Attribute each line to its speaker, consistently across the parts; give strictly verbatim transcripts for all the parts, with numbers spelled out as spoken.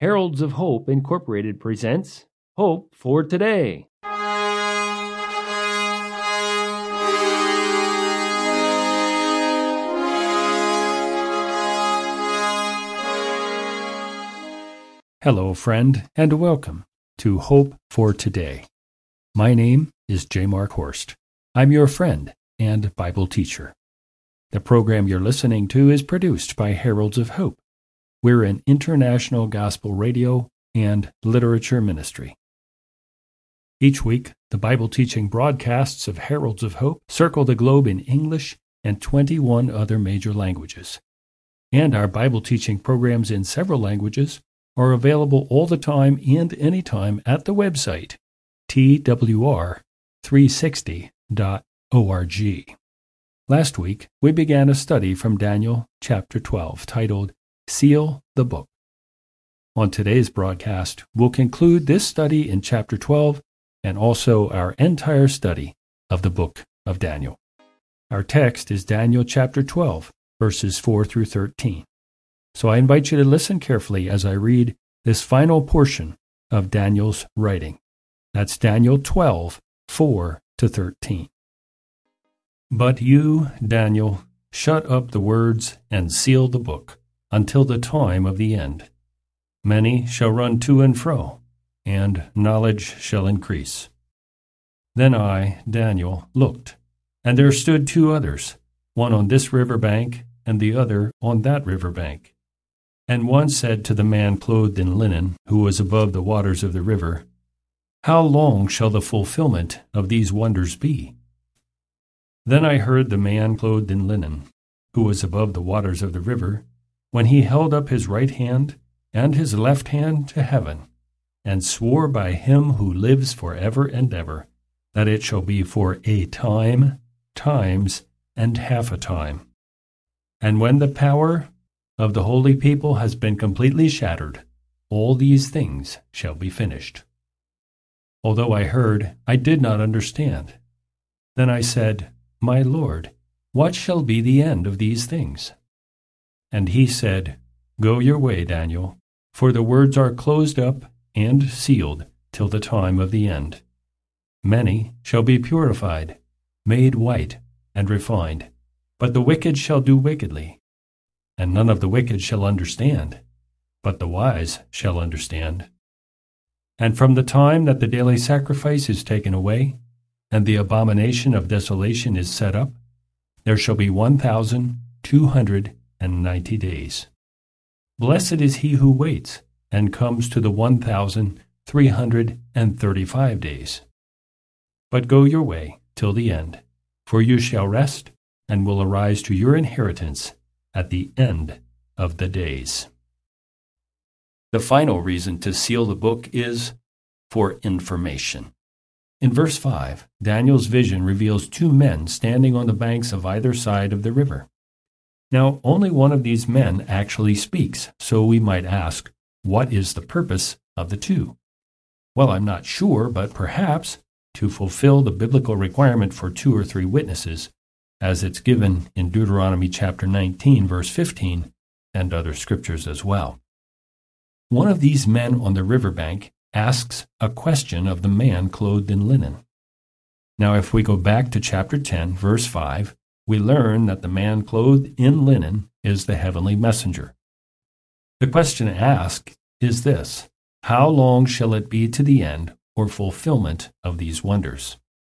Speaker 1: Heralds of Hope Incorporated presents Hope for Today. Hello, friend, and welcome to Hope for Today. My name is J. Mark Horst. I'm your friend and Bible teacher. The program you're listening to is produced by Heralds of Hope. We're an international gospel radio and literature ministry. Each week, the Bible teaching broadcasts of Heralds of Hope circle the globe in English and twenty-one other major languages. And our Bible teaching programs in several languages are available all the time and anytime at the website T W R three sixty dot org. Last week, we began a study from Daniel chapter twelve titled Seal the Book. On today's broadcast, we'll conclude this study in chapter twelve and also our entire study of the book of Daniel. Our text is Daniel chapter twelve, verses four through thirteen. So I invite you to listen carefully as I read this final portion of Daniel's writing. That's Daniel twelve, four to thirteen. But you, Daniel, shut up the words and seal the book until the time of the end. Many shall run to and fro, and knowledge shall increase. Then I, Daniel, looked, and there stood two others, one on this river bank, and the other on that river bank. And one said to the man clothed in linen, who was above the waters of the river, How long shall the fulfillment of these wonders be? Then I heard the man clothed in linen, who was above the waters of the river, when he held up his right hand and his left hand to heaven, and swore by him who lives for ever and ever, that it shall be for a time, times, and half a time. And when the power of the holy people has been completely shattered, all these things shall be finished. Although I heard, I did not understand. Then I said, My Lord, what shall be the end of these things? And he said, Go your way, Daniel, for the words are closed up and sealed till the time of the end. Many shall be purified, made white, and refined, but the wicked shall do wickedly. And none of the wicked shall understand, but the wise shall understand. And from the time that the daily sacrifice is taken away, and the abomination of desolation is set up, there shall be one thousand two hundred and ninety days. Blessed is he who waits, and comes to the one thousand three hundred and thirty-five days. But go your way till the end, for you shall rest, and will arise to your inheritance at the end of the days. The final reason to seal the book is for information. In verse five, Daniel's vision reveals two men standing on the banks of either side of the river. Now, only one of these men actually speaks, so we might ask, what is the purpose of the two? Well, I'm not sure, but perhaps to fulfill the biblical requirement for two or three witnesses, as it's given in Deuteronomy chapter nineteen, verse fifteen, and other scriptures as well. One of these men on the riverbank asks a question of the man clothed in linen. Now, if we go back to chapter ten, verse five, we learn that the man clothed in linen is the heavenly messenger. The question asked is this: How long shall it be to the end or fulfillment of these wonders?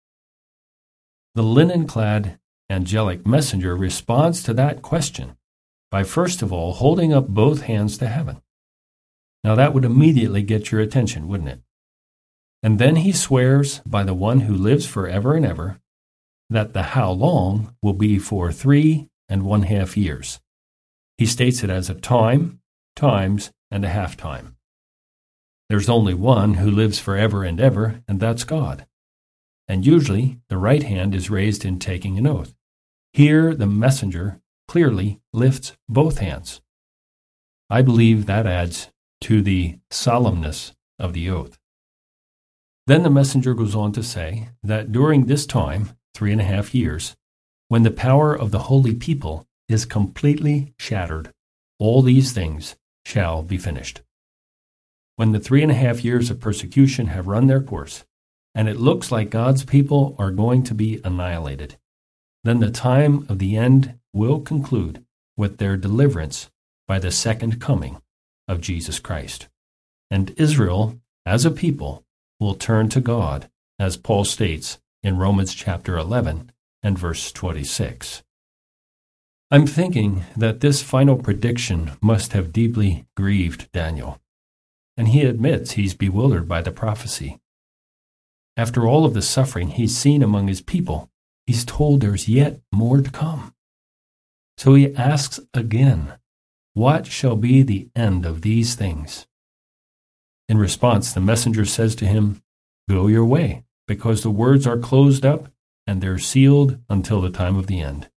Speaker 1: The linen-clad angelic messenger responds to that question by first of all holding up both hands to heaven. Now that would immediately get your attention, wouldn't it? And then he swears by the one who lives forever and ever that the how long will be for three and one half years. He states it as a time, times, and a half time. There's only one who lives forever and ever, and that's God. And usually the right hand is raised in taking an oath. Here the messenger clearly lifts both hands. I believe that adds to the solemnness of the oath. Then the messenger goes on to say that during this time, three and a half years, when the power of the holy people is completely shattered, all these things shall be finished. when the three and a half years of persecution have run their course, and it looks like God's people are going to be annihilated, then the time of the end will conclude with their deliverance by the second coming of Jesus Christ. And Israel, as a people, will turn to God, as Paul states in Romans chapter eleven and verse twenty-six. I'm thinking that this final prediction must have deeply grieved Daniel, and he admits he's bewildered by the prophecy. After all of the suffering he's seen among his people, he's told there's yet more to come. So he asks again, what shall be the end of these things? In response, the messenger says to him, go your way, because the words are closed up and they're sealed until the time of the end.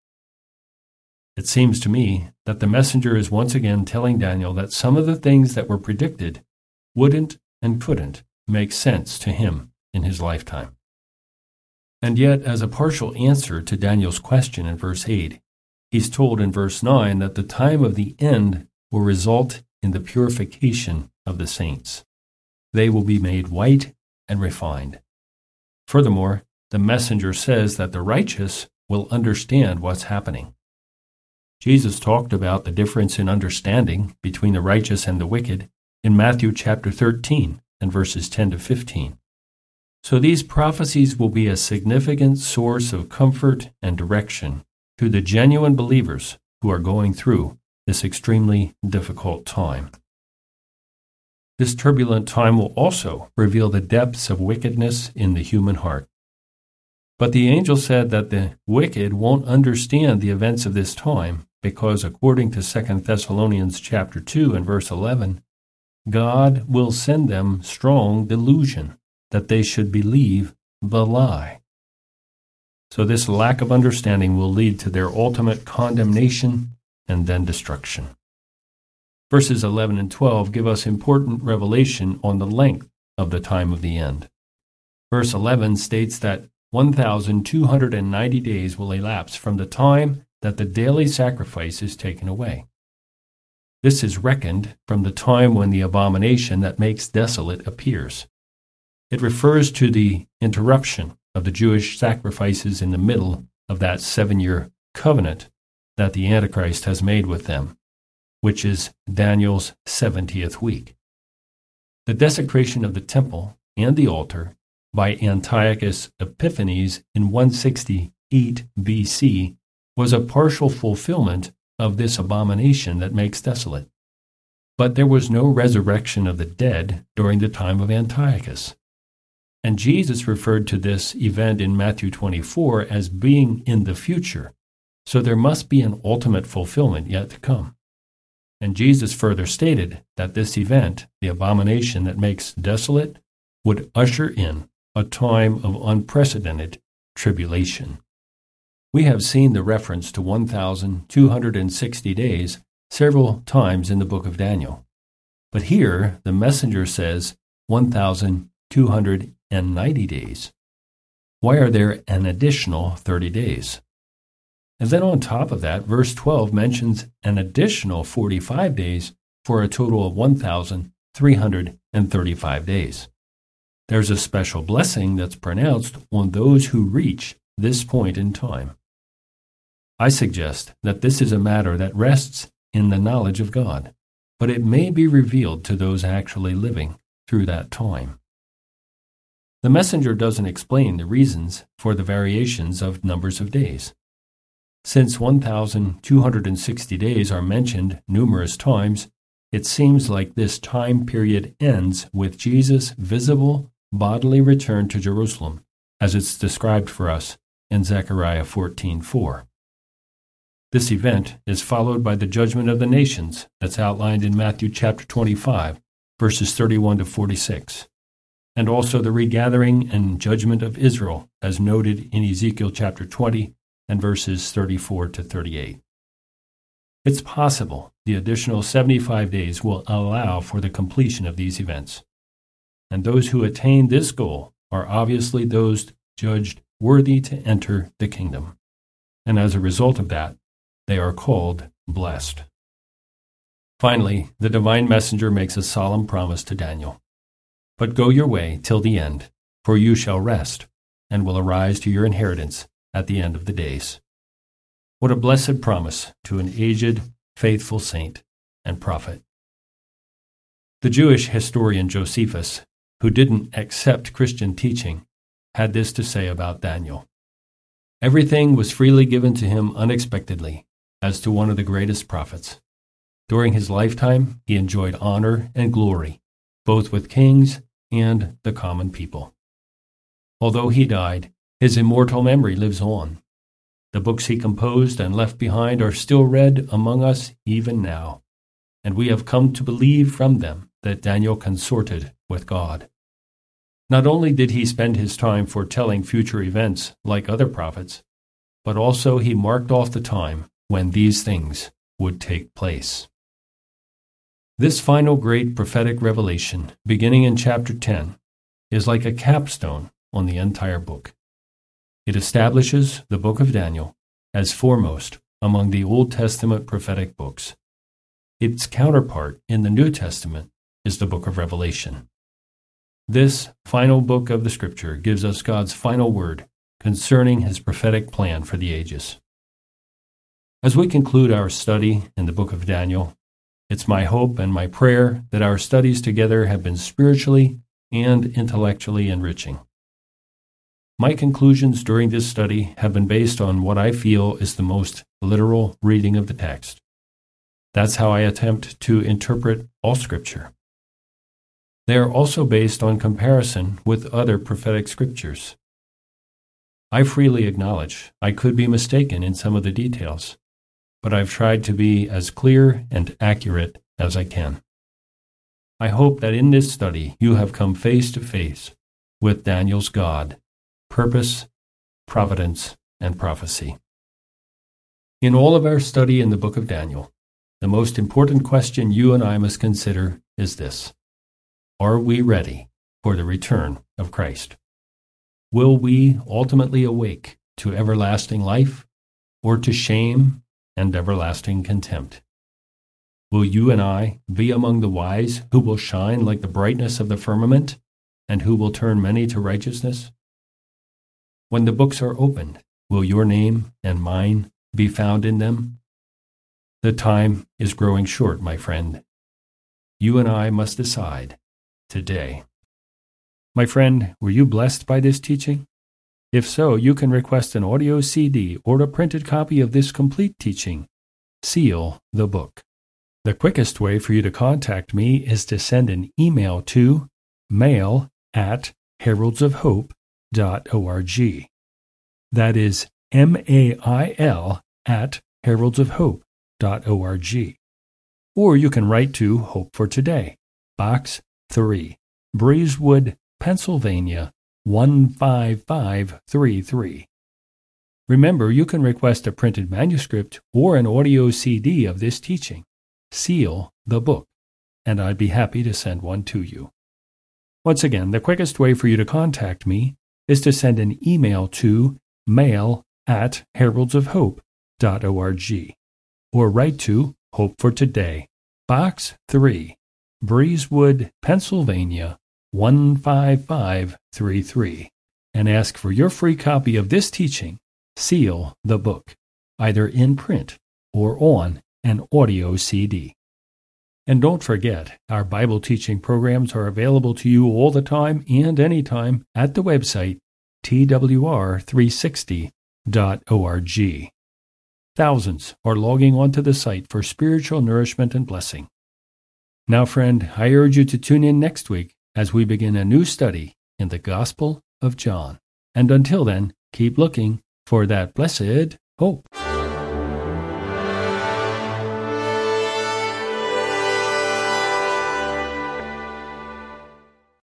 Speaker 1: It seems to me that the messenger is once again telling Daniel that some of the things that were predicted wouldn't and couldn't make sense to him in his lifetime. And yet, as a partial answer to Daniel's question in verse eight, he's told in verse nine that the time of the end will result in the purification of the saints. They will be made white and refined. Furthermore, the messenger says that the righteous will understand what's happening. Jesus talked about the difference in understanding between the righteous and the wicked in Matthew chapter thirteen and verses ten to fifteen. So these prophecies will be a significant source of comfort and direction to the genuine believers who are going through this extremely difficult time. This turbulent time will also reveal the depths of wickedness in the human heart. But the angel said that the wicked won't understand the events of this time because, according to Second Thessalonians chapter two and verse eleven, God will send them strong delusion that they should believe the lie. So this lack of understanding will lead to their ultimate condemnation and then destruction. Verses eleven and twelve give us important revelation on the length of the time of the end. Verse eleven states that one thousand two hundred ninety days will elapse from the time that the daily sacrifice is taken away. This is reckoned from the time when the abomination that makes desolate appears. It refers to the interruption of the Jewish sacrifices in the middle of that seven-year covenant that the Antichrist has made with them, which is Daniel's seventieth week. The desecration of the temple and the altar by Antiochus Epiphanes in one sixty-eight B C was a partial fulfillment of this abomination that makes desolate. But there was no resurrection of the dead during the time of Antiochus. And Jesus referred to this event in Matthew twenty-four as being in the future, so there must be an ultimate fulfillment yet to come. And Jesus further stated that this event, the abomination that makes desolate, would usher in a time of unprecedented tribulation. We have seen the reference to one thousand two hundred sixty days several times in the book of Daniel. But here, the messenger says one thousand two hundred ninety days. Why are there an additional thirty days? And then on top of that, verse twelve mentions an additional forty-five days for a total of one thousand three hundred thirty-five days. There's a special blessing that's pronounced on those who reach this point in time. I suggest that this is a matter that rests in the knowledge of God, but it may be revealed to those actually living through that time. The messenger doesn't explain the reasons for the variations of numbers of days. Since one thousand two hundred sixty days are mentioned numerous times, it seems like this time period ends with Jesus' visible bodily return to Jerusalem, as it's described for us in Zechariah fourteen four. This event is followed by the judgment of the nations that's outlined in Matthew chapter twenty-five, verses thirty-one to forty-six, and also the regathering and judgment of Israel as noted in Ezekiel chapter twenty and verses thirty-four to thirty-eight. It's possible the additional seventy-five days will allow for the completion of these events, and those who attain this goal are obviously those judged worthy to enter the kingdom, and as a result of that, they are called blessed. Finally, the divine messenger makes a solemn promise to Daniel. But go your way till the end, for you shall rest, and will arise to your inheritance at the end of the days. What a blessed promise to an aged, faithful saint and prophet. The Jewish historian Josephus, who didn't accept Christian teaching, had this to say about Daniel. Everything was freely given to him unexpectedly, as to one of the greatest prophets. During his lifetime, he enjoyed honor and glory, both with kings and the common people. Although he died, his immortal memory lives on. The books he composed and left behind are still read among us even now, and we have come to believe from them that Daniel consorted with God. Not only did he spend his time foretelling future events like other prophets, but also he marked off the time when these things would take place. This final great prophetic revelation, beginning in chapter ten, is like a capstone on the entire book. It establishes the book of Daniel as foremost among the Old Testament prophetic books. Its counterpart in the New Testament is the book of Revelation. This final book of the Scripture gives us God's final word concerning his prophetic plan for the ages. As we conclude our study in the book of Daniel, it's my hope and my prayer that our studies together have been spiritually and intellectually enriching. My conclusions during this study have been based on what I feel is the most literal reading of the text. That's how I attempt to interpret all Scripture. They are also based on comparison with other prophetic scriptures. I freely acknowledge I could be mistaken in some of the details, but I've tried to be as clear and accurate as I can. I hope that in this study you have come face to face with Daniel's God, purpose, providence, and prophecy. In all of our study in the book of Daniel, the most important question you and I must consider is this: are we ready for the return of Christ? Will we ultimately awake to everlasting life or to shame and everlasting contempt? Will you and I be among the wise who will shine like the brightness of the firmament and who will turn many to righteousness? When the books are opened, will your name and mine be found in them? The time is growing short, my friend. You and I must decide today. My friend, were you blessed by this teaching? If so, you can request an audio C D or a printed copy of this complete teaching. Seal the book. The quickest way for you to contact me is to send an email to mail at heralds of hope dot org. That is M A I L at heralds of hope dot org. Or you can write to Hope for Today, Box three, Breezewood, Pennsylvania, one five five three three. Remember, you can request a printed manuscript or an audio C D of this teaching. Seal the book, and I'd be happy to send one to you. Once again, the quickest way for you to contact me is to send an email to mail at heralds of hope dot org or write to Hope for Today, Box three, Breezewood, Pennsylvania, one five five three three, and ask for your free copy of this teaching. Seal the book, either in print or on an audio C D. And don't forget, our Bible teaching programs are available to you all the time and anytime at the website T W R three sixty dot org. Thousands are logging onto the site for spiritual nourishment and blessing. Now, friend, I urge you to tune in next week as we begin a new study in the Gospel of John. And until then, keep looking for that blessed hope.